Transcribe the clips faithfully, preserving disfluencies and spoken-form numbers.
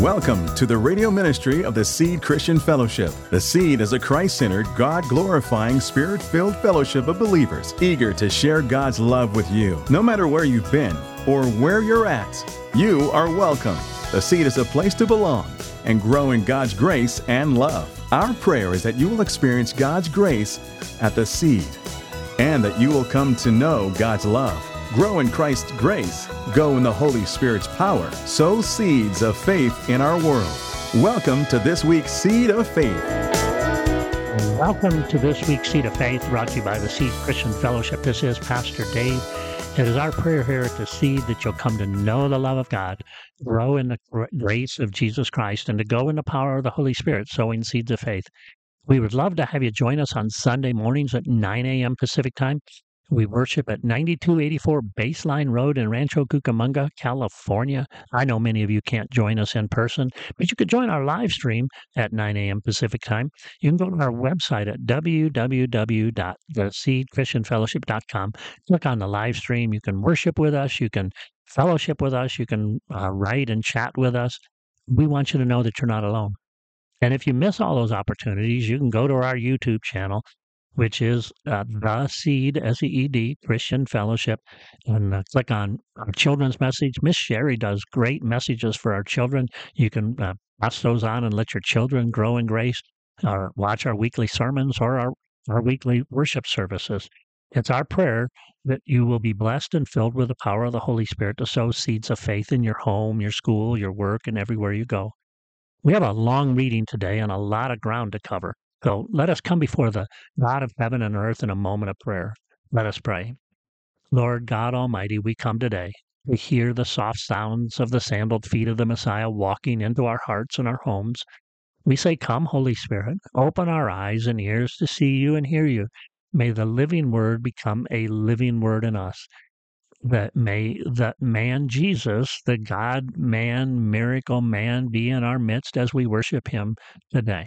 Welcome to the radio ministry of the Seed Christian Fellowship. The Seed is a Christ-centered, God-glorifying, Spirit-filled fellowship of believers eager to share God's love with you. No matter where you've been or where you're at, you are welcome. The Seed is a place to belong and grow in God's grace and love. Our prayer is that you will experience God's grace at the Seed and that you will come to know God's love. Grow in Christ's grace, go in the Holy Spirit's power, sow seeds of faith in our world. Welcome to this week's Seed of Faith. Welcome to this week's Seed of Faith, brought to you by the Seed Christian Fellowship. This is Pastor Dave. It is our prayer here at the Seed that you'll come to know the love of God, grow in the grace of Jesus Christ, and to go in the power of the Holy Spirit, sowing seeds of faith. We would love to have you join us on Sunday mornings at nine a.m. Pacific Time. We worship at ninety-two eighty-four Baseline Road in Rancho Cucamonga, California. I know many of you can't join us in person, but you could join our live stream at nine a.m. Pacific Time. You can go to our website at w w w dot the seed christian fellowship dot com. Click on the live stream. You can worship with us. You can fellowship with us. You can uh, write and chat with us. We want you to know that you're not alone. And if you miss all those opportunities, you can go to our YouTube channel, which is uh, The Seed, S E E D, Christian Fellowship, and uh, click on our children's message. Miss Sherry does great messages for our children. You can uh, pass those on and let your children grow in grace, or watch our weekly sermons or our, our weekly worship services. It's our prayer that you will be blessed and filled with the power of the Holy Spirit to sow seeds of faith in your home, your school, your work, and everywhere you go. We have a long reading today and a lot of ground to cover. So let us come before the God of heaven and earth in a moment of prayer. Let us pray. Lord God Almighty, we come today to hear the soft sounds of the sandaled feet of the Messiah walking into our hearts and our homes. We say, come, Holy Spirit, open our eyes and ears to see you and hear you. May the living word become a living word in us. That may that man Jesus, the God-man, miracle man, be in our midst as we worship him today.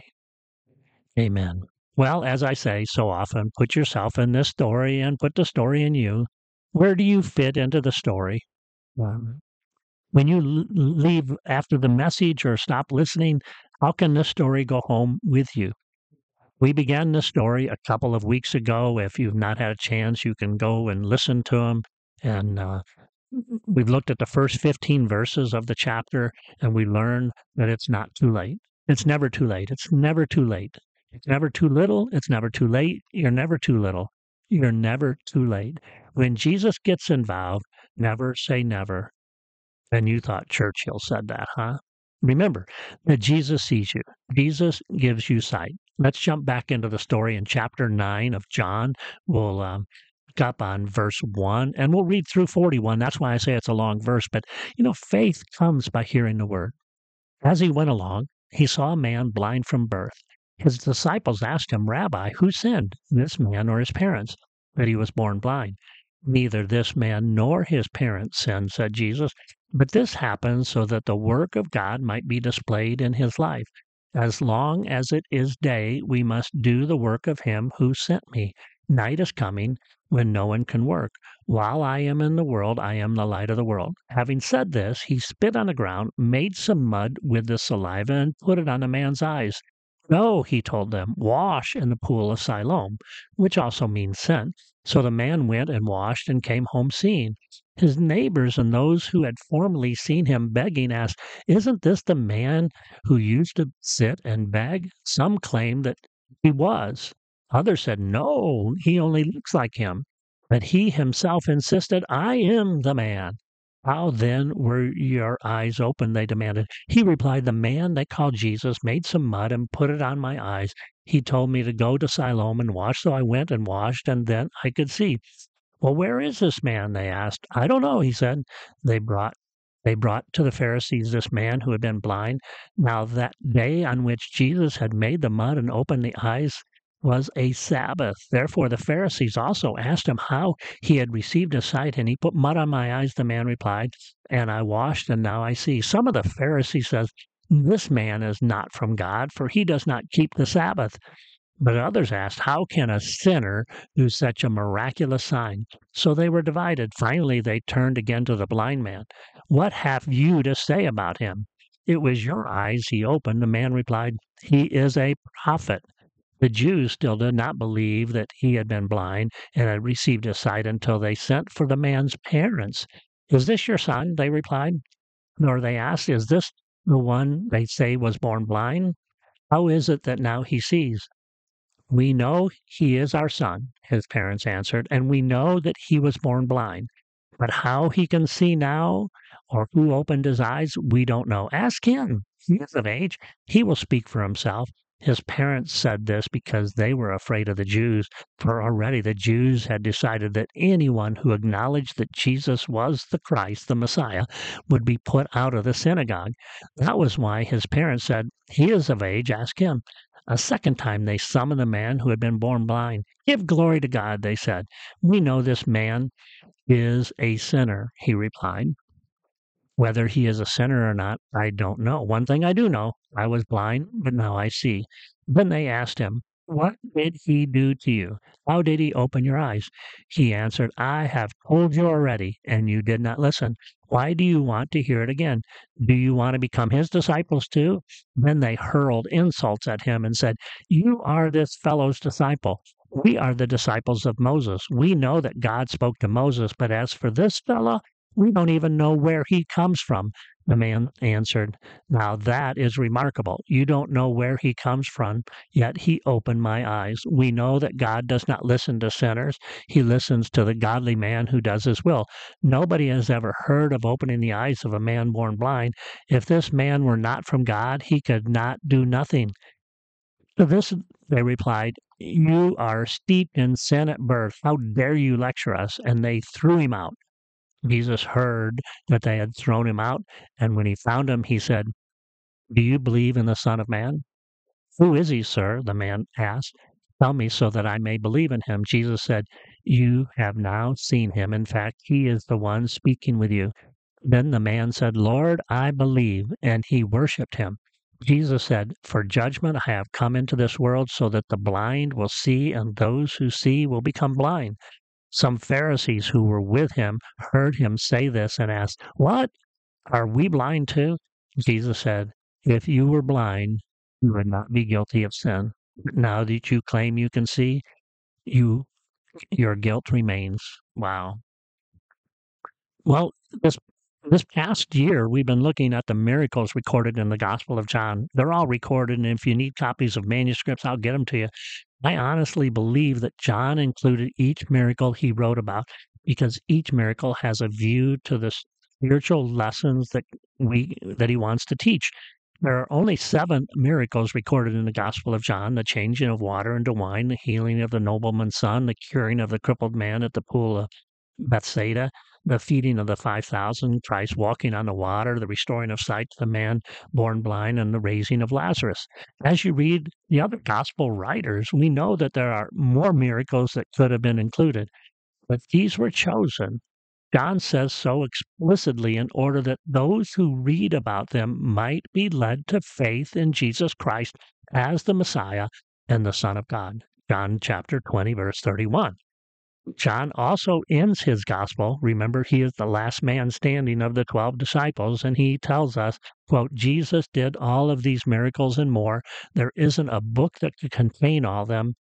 Amen. Well, as I say so often, put yourself in this story and put the story in you. Where do you fit into the story? Um, when you l- leave after the message or stop listening, how can this story go home with you? We began this story a couple of weeks ago. If you've not had a chance, you can go and listen to them. And uh, we've looked at the first fifteen verses of the chapter, and we learned that it's not too late. It's never too late. It's never too late. It's never too little. It's never too late. You're never too little. You're never too late. When Jesus gets involved, never say never. And you thought Churchill said that, huh? Remember that Jesus sees you. Jesus gives you sight. Let's jump back into the story in chapter nine of John. We'll um, pick up on verse one, and we'll read through forty-one. That's why I say it's a long verse. But, you know, faith comes by hearing the word. As he went along, he saw a man blind from birth. His disciples asked him, Rabbi, who sinned, this man or his parents, that he was born blind? Neither this man nor his parents sinned, said Jesus, but this happened so that the work of God might be displayed in his life. As long as it is day, we must do the work of him who sent me. Night is coming when no one can work. While I am in the world, I am the light of the world. Having said this, he spit on the ground, made some mud with the saliva, and put it on the man's eyes. No, he told them, wash in the pool of Siloam, which also means sent. So the man went and washed and came home seeing. His neighbors and those who had formerly seen him begging asked, isn't this the man who used to sit and beg? Some claimed that he was. Others said, no, he only looks like him. But he himself insisted, I am the man. How then were your eyes open? They demanded. He replied, the man they called Jesus made some mud and put it on my eyes. He told me to go to Siloam and wash, so I went and washed, and then I could see. Well, where is this man? They asked. I don't know, he said. They brought they brought to the Pharisees this man who had been blind. Now that day on which Jesus had made the mud and opened the eyes was a Sabbath. Therefore the Pharisees also asked him how he had received his sight, and he put mud on my eyes, the man replied, and I washed, and now I see. Some of the Pharisees says, this man is not from God, for he does not keep the Sabbath. But others asked, how can a sinner do such a miraculous sign? So they were divided. Finally, they turned again to the blind man. What have you to say about him? it was your eyes he opened. The man replied, He is a prophet. The Jews still did not believe that he had been blind and had received his sight until they sent for the man's parents. Is this your son? They replied. Nor they asked, Is this the one they say was born blind? How is it that now he sees? We know he is our son, his parents answered, and we know that he was born blind. But how he can see now or who opened his eyes, we don't know. Ask him. He is of age. He will speak for himself. His parents said this because they were afraid of the Jews, for already the Jews had decided that anyone who acknowledged that Jesus was the Christ, the Messiah, would be put out of the synagogue. That was why his parents said, He is of age, ask him. A second time they summoned the man who had been born blind. Give glory to God, they said. We know this man is a sinner, he replied. Whether he is a sinner or not, I don't know. One thing I do know, I was blind, but now I see. Then they asked him, What did he do to you? How did he open your eyes? He answered, I have told you already, and you did not listen. Why do you want to hear it again? Do you want to become his disciples too? Then they hurled insults at him and said, You are this fellow's disciple. We are the disciples of Moses. We know that God spoke to Moses, but as for this fellow, we don't even know where he comes from. The man answered, Now that is remarkable. You don't know where he comes from, yet he opened my eyes. We know that God does not listen to sinners. He listens to the godly man who does his will. Nobody has ever heard of opening the eyes of a man born blind. If this man were not from God, he could not do nothing. To this they replied, You are steeped in sin at birth. How dare you lecture us? And they threw him out. Jesus heard that they had thrown him out, and when he found him, he said, Do you believe in the Son of Man? Who is he, sir? The man asked. Tell me so that I may believe in him. Jesus said, You have now seen him. In fact, he is the one speaking with you. Then the man said, Lord, I believe, and he worshipped him. Jesus said, For judgment I have come into this world so that the blind will see, and those who see will become blind. Some Pharisees who were with him heard him say this and asked, What? Are we blind too? Jesus said, If you were blind, you would not be guilty of sin. But now that you claim you can see, you your guilt remains. Wow. Well, this this past year, we've been looking at the miracles recorded in the Gospel of John. They're all recorded, and if you need copies of manuscripts, I'll get them to you. I honestly believe that John included each miracle he wrote about because each miracle has a view to the spiritual lessons that we that he wants to teach. There are only seven miracles recorded in the Gospel of John: the changing of water into wine, the healing of the nobleman's son, the curing of the crippled man at the pool of Bethsaida, the feeding of the five thousand, Christ walking on the water, the restoring of sight to the man born blind, and the raising of Lazarus. As you read the other gospel writers, we know that there are more miracles that could have been included, but these were chosen. John says so explicitly in order that those who read about them might be led to faith in Jesus Christ as the Messiah and the Son of God. John chapter twenty, verse thirty-one. John also ends his gospel. Remember, he is the last man standing of the twelve disciples, and he tells us, quote, Jesus did all of these miracles and more. There isn't a book that could contain all of them.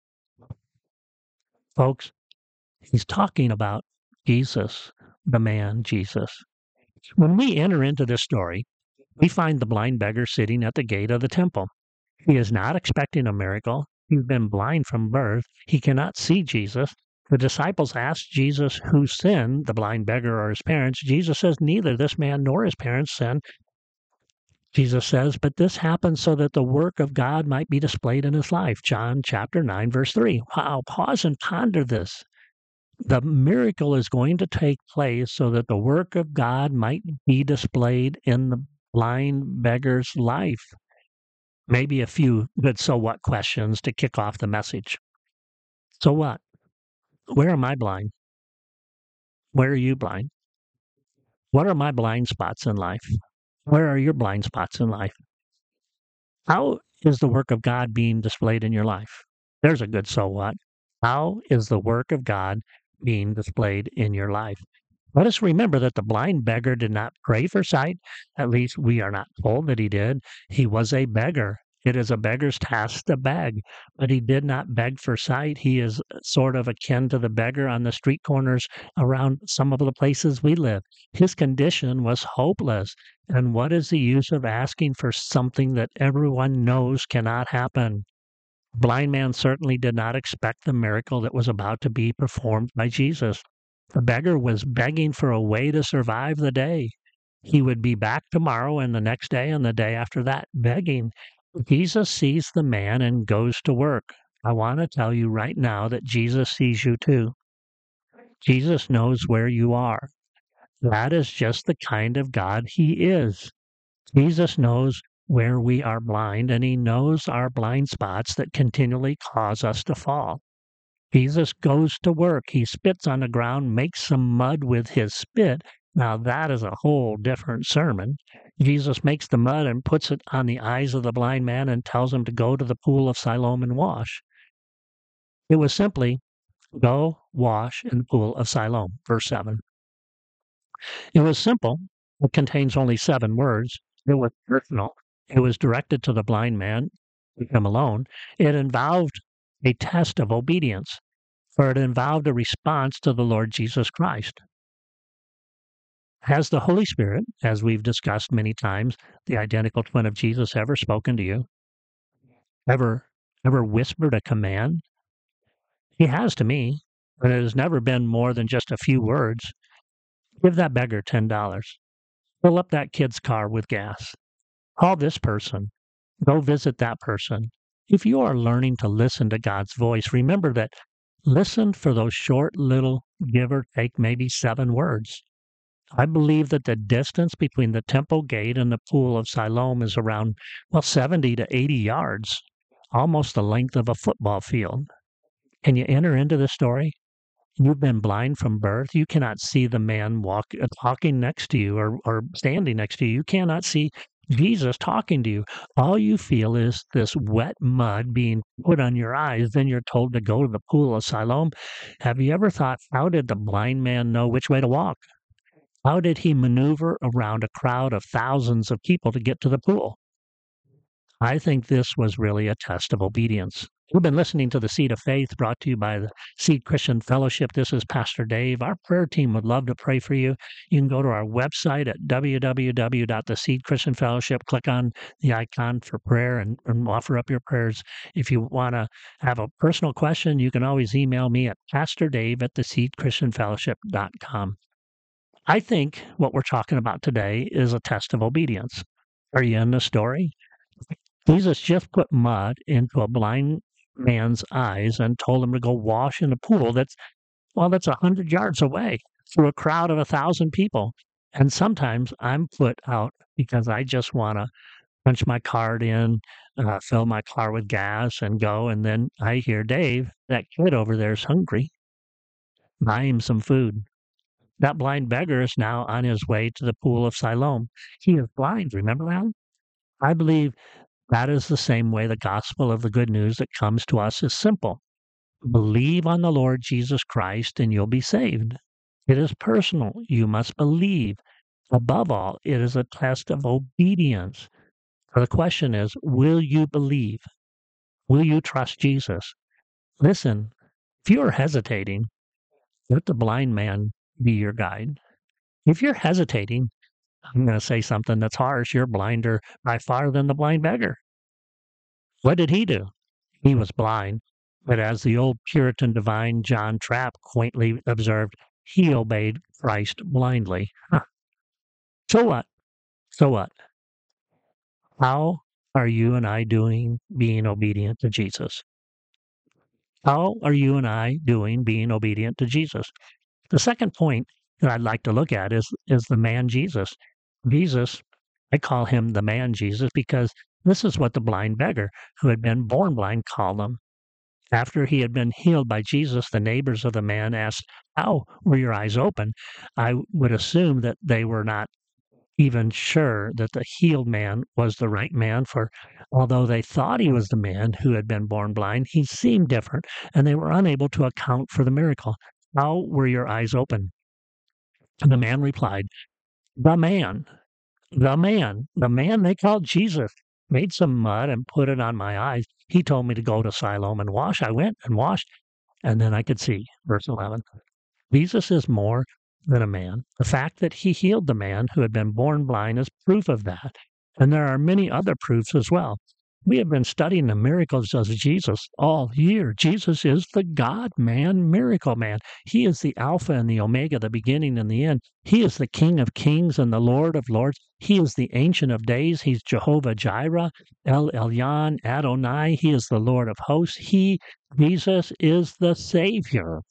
Folks, he's talking about Jesus, the man Jesus. When we enter into this story, we find the blind beggar sitting at the gate of the temple. He is not expecting a miracle. He's been blind from birth. He cannot see Jesus. The disciples asked Jesus who sinned, the blind beggar or his parents. Jesus says neither this man nor his parents sinned. Jesus says, but this happened so that the work of God might be displayed in his life. John chapter nine, verse three. Wow, pause and ponder this. The miracle is going to take place so that the work of God might be displayed in the blind beggar's life. Maybe a few good so what questions to kick off the message. So what? Where am I blind? Where are you blind? What are my blind spots in life? Where are your blind spots in life? How is the work of God being displayed in your life? There's a good so what. How is the work of God being displayed in your life? Let us remember that the blind beggar did not pray for sight. At least we are not told that he did. He was a beggar. It is a beggar's task to beg, but he did not beg for sight. He is sort of akin to the beggar on the street corners around some of the places we live. His condition was hopeless. And what is the use of asking for something that everyone knows cannot happen? The blind man certainly did not expect the miracle that was about to be performed by Jesus. The beggar was begging for a way to survive the day. He would be back tomorrow and the next day and the day after that, begging. Jesus sees the man and goes to work. I want to tell you right now that Jesus sees you too. Jesus knows where you are. That is just the kind of God he is. Jesus knows where we are blind, and he knows our blind spots that continually cause us to fall. Jesus goes to work. He spits on the ground, makes some mud with his spit. Now, that is a whole different sermon. Jesus makes the mud and puts it on the eyes of the blind man and tells him to go to the pool of Siloam and wash. It was simply, go wash in the pool of Siloam, verse seven. It was simple. It contains only seven words. It was personal. It was directed to the blind man, him alone. It involved a test of obedience, for it involved a response to the Lord Jesus Christ. Has the Holy Spirit, as we've discussed many times, the identical twin of Jesus, ever spoken to you? Ever, ever whispered a command? He has to me, but it has never been more than just a few words. Give that beggar ten dollars. Fill up that kid's car with gas. Call this person. Go visit that person. If you are learning to listen to God's voice, remember that listen for those short little, give or take, maybe seven words. I believe that the distance between the temple gate and the pool of Siloam is around, well, seventy to eighty yards, almost the length of a football field. Can you enter into the story? You've been blind from birth. You cannot see the man walk, uh, talking next to you or, or standing next to you. You cannot see Jesus talking to you. All you feel is this wet mud being put on your eyes. Then you're told to go to the pool of Siloam. Have you ever thought, how did the blind man know which way to walk? How did he maneuver around a crowd of thousands of people to get to the pool? I think this was really a test of obedience. You've been listening to The Seed of Faith, brought to you by the Seed Christian Fellowship. This is Pastor Dave. Our prayer team would love to pray for you. You can go to our website at w w w dot the seed christian fellowship, click on the icon for prayer, and, and offer up your prayers. If you want to have a personal question, you can always email me at pastor dave at the seed christian fellowship dot com. I think what we're talking about today is a test of obedience. Are you in the story? Jesus just put mud into a blind man's eyes and told him to go wash in a pool that's, well, that's a hundred yards away through a crowd of a thousand people. And sometimes I'm put out because I just want to punch my card in, uh, fill my car with gas and go. And then I hear, Dave, that kid over there is hungry. Buy him some food. That blind beggar is now on his way to the pool of Siloam. He is blind, remember that? I believe that is the same way the gospel of the good news that comes to us is simple. Believe on the Lord Jesus Christ and you'll be saved. It is personal. You must believe. Above all, it is a test of obedience. So the question is, will you believe? Will you trust Jesus? Listen, if you are hesitating, let the blind man be your guide. If you're hesitating, I'm going to say something that's harsh. You're blinder by far than the blind beggar. What did he do? He was blind, but as the old Puritan divine John Trapp quaintly observed, he obeyed Christ blindly. Huh. So what? So what? How are you and I doing being obedient to Jesus? How are you and I doing being obedient to Jesus? The second point that I'd like to look at is, is the man Jesus. Jesus, I call him the man Jesus because this is what the blind beggar who had been born blind called him. After he had been healed by Jesus, the neighbors of the man asked, how were your eyes open? I would assume that they were not even sure that the healed man was the right man, for although they thought he was the man who had been born blind, he seemed different, and they were unable to account for the miracle. How were your eyes open? And the man replied, the man, the man, the man they called Jesus made some mud and put it on my eyes. He told me to go to Siloam and wash. I went and washed, and then I could see. Verse eleven. Jesus is more than a man. The fact that he healed the man who had been born blind is proof of that. And there are many other proofs as well. We have been studying the miracles of Jesus all year. Jesus is the God-man, miracle man. He is the Alpha and the Omega, the beginning and the end. He is the King of kings and the Lord of lords. He is the Ancient of Days. He's Jehovah Jireh, El Elyon, Adonai. He is the Lord of hosts. He, Jesus, is the Savior.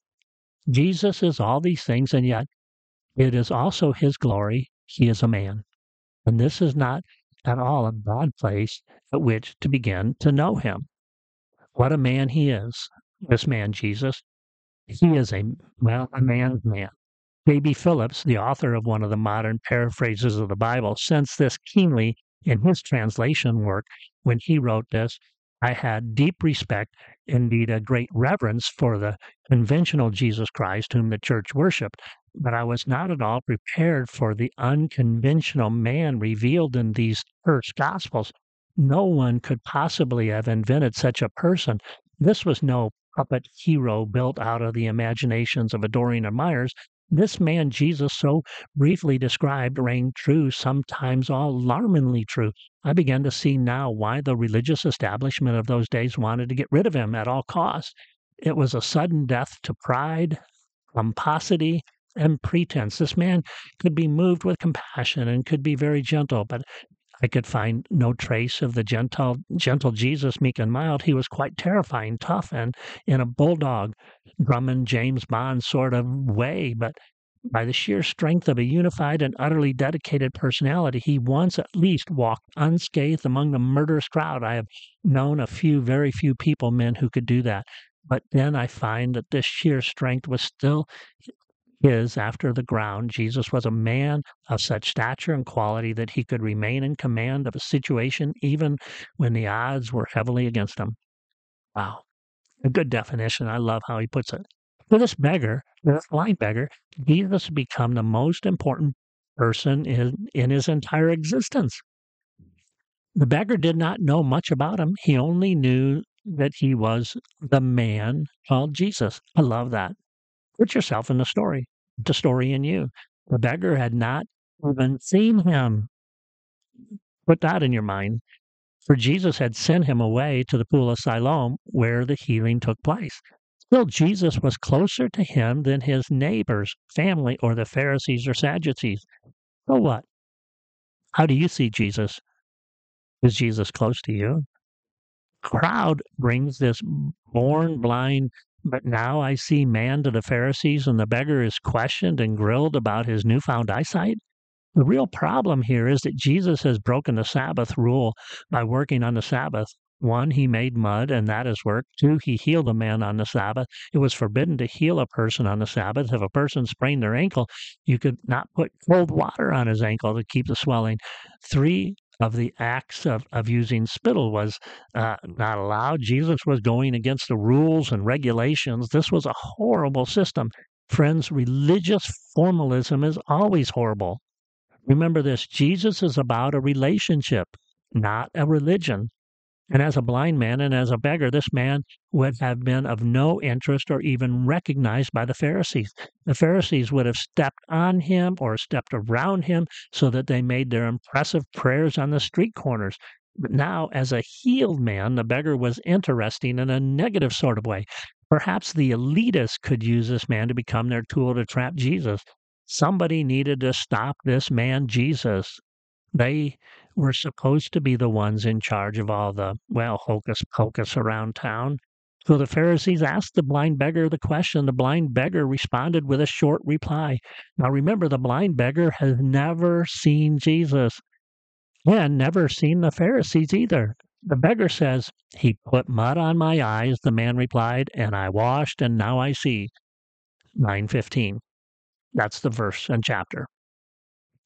Jesus is all these things, and yet it is also his glory. He is a man. And this is not at all a bad place at which to begin to know him. What a man he is, this man Jesus. He is a, well, a man's man. J B Phillips, the author of one of the modern paraphrases of the Bible, sensed this keenly in his translation work when he wrote this. I had deep respect, indeed a great reverence for the conventional Jesus Christ whom the church worshiped, but I was not at all prepared for the unconventional man revealed in these first Gospels. No one could possibly have invented such a person. This was no puppet hero built out of the imaginations of a Doreen or Myers. This man Jesus, so briefly described, rang true, sometimes alarmingly true. I began to see now why the religious establishment of those days wanted to get rid of him at all costs. It was a sudden death to pride, pomposity, and pretense. This man could be moved with compassion and could be very gentle, but I could find no trace of the gentle, gentle Jesus, meek and mild. He was quite terrifying, tough, and in a bulldog, Drummond, James Bond sort of way. But by the sheer strength of a unified and utterly dedicated personality, he once at least walked unscathed among the murderous crowd. I have known a few, very few people, men, who could do that. But then I find that this sheer strength was still his after the ground. Jesus was a man of such stature and quality that he could remain in command of a situation even when the odds were heavily against him. Wow. A good definition. I love how he puts it. For this beggar, this blind beggar, Jesus had become the most important person in, in his entire existence. The beggar did not know much about him. He only knew that he was the man called Jesus. I love that. Put yourself in the story, the story in you. The beggar had not even seen him. Put that in your mind. For Jesus had sent him away to the pool of Siloam where the healing took place. Still, Jesus was closer to him than his neighbors, family, or the Pharisees or Sadducees. So what? How do you see Jesus? Is Jesus close to you? Crowd brings this born blind, but now I see man to the Pharisees, and the beggar is questioned and grilled about his newfound eyesight. The real problem here is that Jesus has broken the Sabbath rule by working on the Sabbath. One, he made mud, and that is work. Two, he healed a man on the Sabbath. It was forbidden to heal a person on the Sabbath. If a person sprained their ankle, you could not put cold water on his ankle to keep the swelling. Three, of the acts of, of using spittle was uh, not allowed. Jesus was going against the rules and regulations. This was a horrible system. Friends, religious formalism is always horrible. Remember this, Jesus is about a relationship, not a religion. And as a blind man and as a beggar, this man would have been of no interest or even recognized by the Pharisees. The Pharisees would have stepped on him or stepped around him so that they made their impressive prayers on the street corners. But now, as a healed man, the beggar was interesting in a negative sort of way. Perhaps the elitists could use this man to become their tool to trap Jesus. Somebody needed to stop this man, Jesus. They were supposed to be the ones in charge of all the, well, hocus pocus around town. So the Pharisees asked the blind beggar the question. The blind beggar responded with a short reply. Now remember, the blind beggar has never seen Jesus and never seen the Pharisees either. The beggar says, "He put mud on my eyes," the man replied, "and I washed, and now I see." nine fifteen. That's the verse and chapter.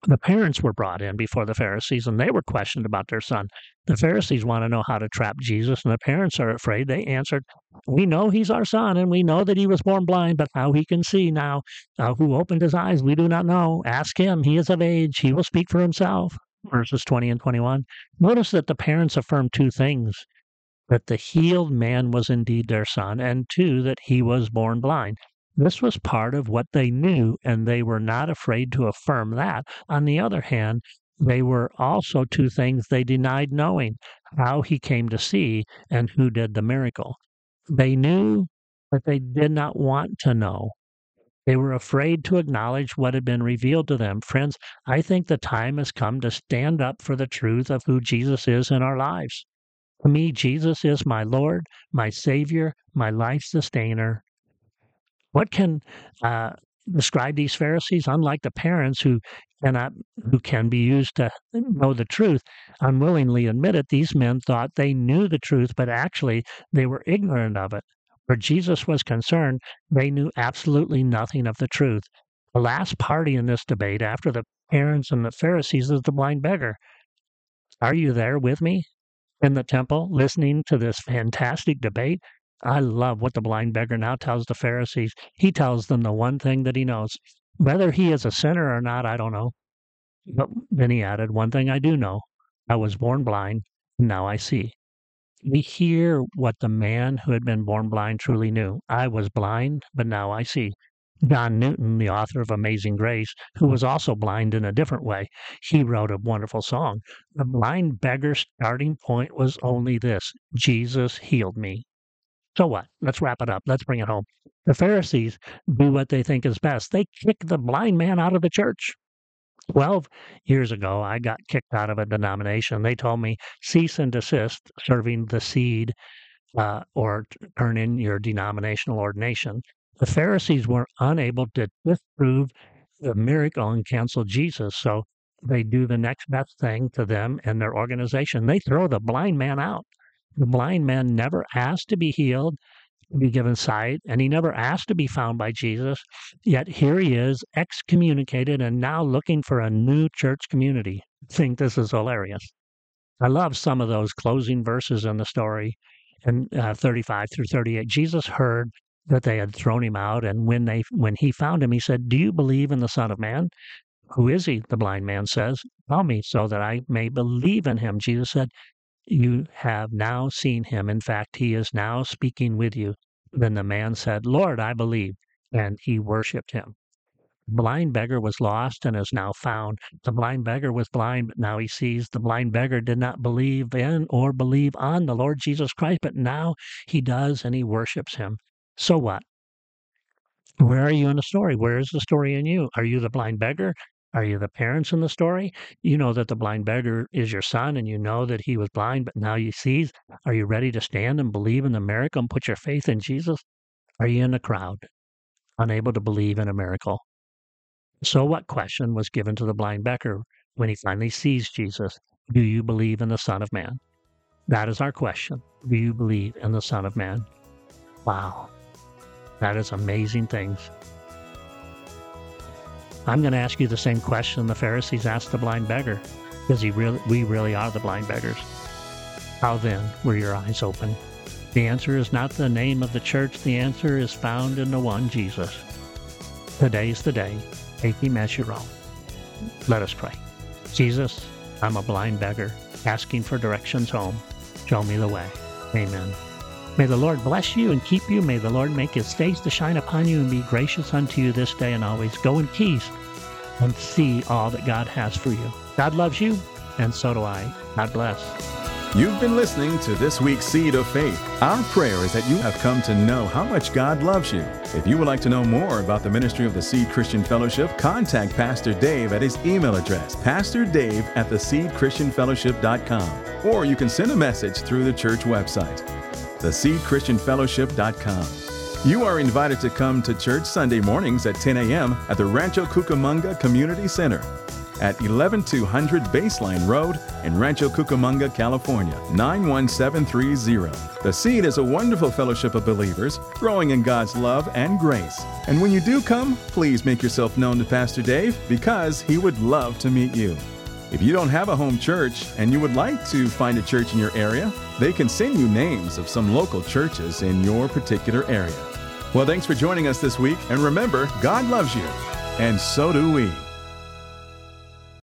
The parents were brought in before the Pharisees, and they were questioned about their son. The Pharisees want to know how to trap Jesus, and the parents are afraid. They answered, "We know he's our son, and we know that he was born blind, but how he can see now, uh, who opened his eyes, we do not know. Ask him. He is of age. He will speak for himself." Verses twenty and twenty-one. Notice that the parents affirmed two things: that the healed man was indeed their son, and two, that he was born blind. This was part of what they knew, and they were not afraid to affirm that. On the other hand, they were also two things they denied knowing: how he came to see and who did the miracle. They knew, but they did not want to know. They were afraid to acknowledge what had been revealed to them. Friends, I think the time has come to stand up for the truth of who Jesus is in our lives. To me, Jesus is my Lord, my Savior, my life sustainer. What can uh, describe these Pharisees? Unlike the parents who cannot, who can be used to know the truth, unwillingly admit it, these men thought they knew the truth, but actually they were ignorant of it. Where Jesus was concerned, they knew absolutely nothing of the truth. The last party in this debate, after the parents and the Pharisees, is the blind beggar. Are you there with me in the temple, listening to this fantastic debate? I love what the blind beggar now tells the Pharisees. He tells them the one thing that he knows. Whether he is a sinner or not, I don't know. But then he added, "One thing I do know, I was born blind, and now I see." We hear what the man who had been born blind truly knew. I was blind, but now I see. John Newton, the author of Amazing Grace, who was also blind in a different way, he wrote a wonderful song. The blind beggar's starting point was only this: Jesus healed me. So what? Let's wrap it up. Let's bring it home. The Pharisees do what they think is best. They kick the blind man out of the church. Twelve years ago, I got kicked out of a denomination. They told me, cease and desist serving the seed uh, or turn in your denominational ordination. The Pharisees were unable to disprove the miracle and cancel Jesus, so they do the next best thing to them and their organization. They throw the blind man out. The blind man never asked to be healed, to be given sight, and he never asked to be found by Jesus. Yet here he is, excommunicated, and now looking for a new church community. I think this is hilarious. I love some of those closing verses in the story in uh, thirty-five through thirty-eight. Jesus heard that they had thrown him out, and when they when he found him, he said, "Do you believe in the Son of Man?" "Who is he?" the blind man says. "Tell me so that I may believe in him." Jesus said, "You have now seen him. In fact, he is now speaking with you." Then the man said, "Lord, I believe," and he worshipped him. The blind beggar was lost and is now found. The blind beggar was blind, but now he sees. The blind beggar did not believe in or believe on the Lord Jesus Christ, but now he does, and he worships him. So what? Where are you in the story? Where is the story in you? Are you the blind beggar? Are you the parents in the story? You know that the blind beggar is your son, and you know that he was blind, but now he sees. Are you ready to stand and believe in the miracle and put your faith in Jesus? Are you in the crowd, unable to believe in a miracle? So what question was given to the blind beggar when he finally sees Jesus? Do you believe in the Son of Man? That is our question. Do you believe in the Son of Man? Wow. That is amazing things. I'm going to ask you the same question the Pharisees asked the blind beggar, because he really, we really are the blind beggars. How then were your eyes open? The answer is not the name of the church. The answer is found in the one, Jesus. Today's the day. Take him as your own. Let us pray. Jesus, I'm a blind beggar asking for directions home. Show me the way. Amen. May the Lord bless you and keep you. May the Lord make his face to shine upon you and be gracious unto you this day and always. Go in peace and see all that God has for you. God loves you, and so do I. God bless. You've been listening to this week's Seed of Faith. Our prayer is that you have come to know how much God loves you. If you would like to know more about the ministry of the Seed Christian Fellowship, contact Pastor Dave at his email address, pastor dave at the seed christian fellowship dot com, or you can send a message through the church website, the seed christian fellowship dot com. You are invited to come to church Sunday mornings at ten a.m. at the Rancho Cucamonga Community Center. at eleven two hundred Baseline Road in Rancho Cucamonga, California, nine one seven three zero. The Seed is a wonderful fellowship of believers growing in God's love and grace. And when you do come, please make yourself known to Pastor Dave because he would love to meet you. If you don't have a home church and you would like to find a church in your area, they can send you names of some local churches in your particular area. Well, thanks for joining us this week, and remember, God loves you, and so do we.